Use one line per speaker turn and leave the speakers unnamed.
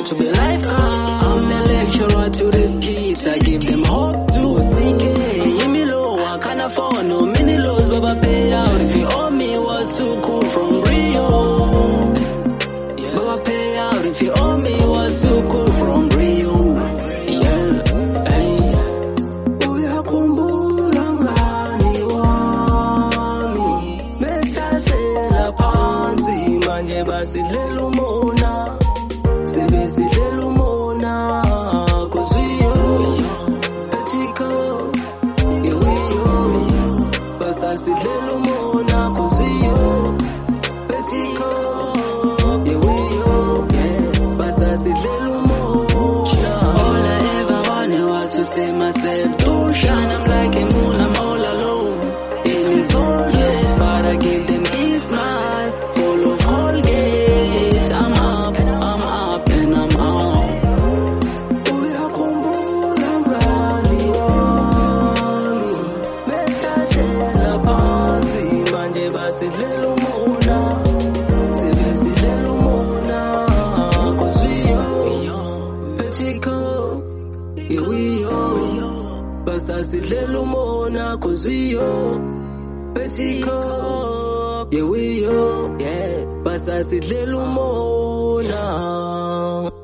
to be lifeguard. I'm the lecturer to these kids, I give them hope to sing it. Give me low, I can't afford no mini lows, Baba pay out. If you owe me, what's too cool from Rio? Baba pay out. If you owe me, what's too cool from Rio? Basidlela umona, sebesidlela umona, cause we Petiko, yeah we basidlela umona, cause we Petiko, yeah we basidlela umona. All I ever wanted was to see myself to shine. I'm like a moon, I'm all alone in this whole yeah, but I give them his smile, full of Colgate. I'm up and I'm out. Uyakhumbula mngani wami, bethathela phansi manje basidlela umona, sebesidlela umona, cause we Petiko, yeah we basidlela umona, cause we Petiko, yeah we basidlela umona.